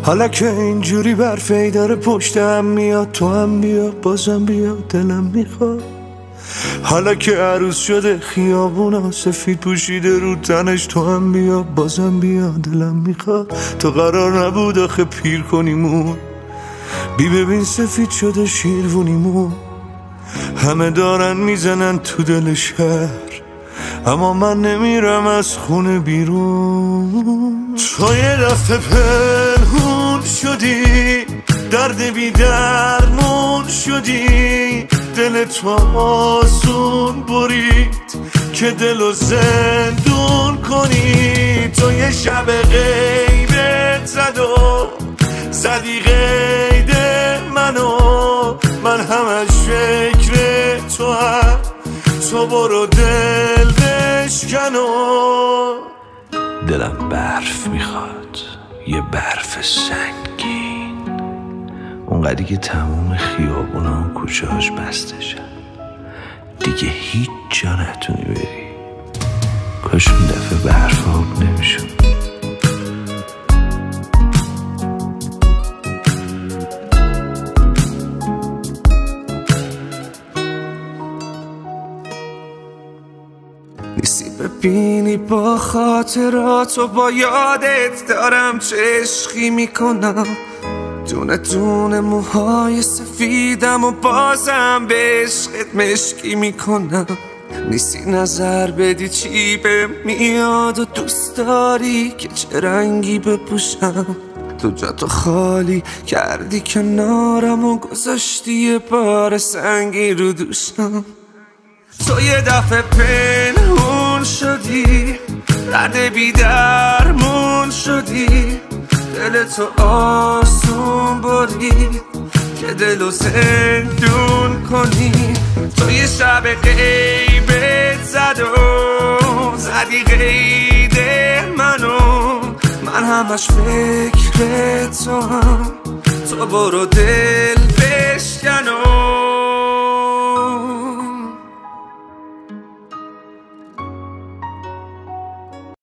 حالا که اینجوری برفی داره پشتم میاد، تو هم بیا بازم بیا دلم میخواد. حالا که عروس شده خیابونا سفید پوشیده رو تنش، تو هم بیا بازم بیا دلم میخواد. تو قرار نبود آخه پیر کنیمون، بی ببین سفید شده شیروونیمون. همه دارن میزنن تو دل شهر، اما من نمیرم از خونه بیرون. تو یه دفعه پنهون شدی، درد بی درمون شدی، دل تو آسون برید که دلو زندون کنی. تو یه شب غیبت زد و زدی قید منو، من همش فکر تو هم، تو برو دل بشکن و دلم برف میخواد، یه برف سنگین، اونقدری که تموم خیابونا و کوچه هاش بسته شد، دیگه هیچ جا نتونی بری. کاش اون دفعه برف آب نمیشد. نیستی ببینی با خاطرات و با یادت دارم چه عشقی میکنم، دونه دونه موهای سفیدم و بازم به عشقت مشکی میکنم. نیستی نظر بدی چی به میاد و دوست داری که چه رنگی بپوشم. تو جاتو خالی کردی کنارم و گذاشتی یه بار سنگی رو دوشم. تو یه دفعه پنهون شدی، درد بی درمون شدی، دل تو آسون برید که دلو زندون کنی. تو یه شب غیبت زد و زدی قید منو، من همش فکر تو هم، تو برو دل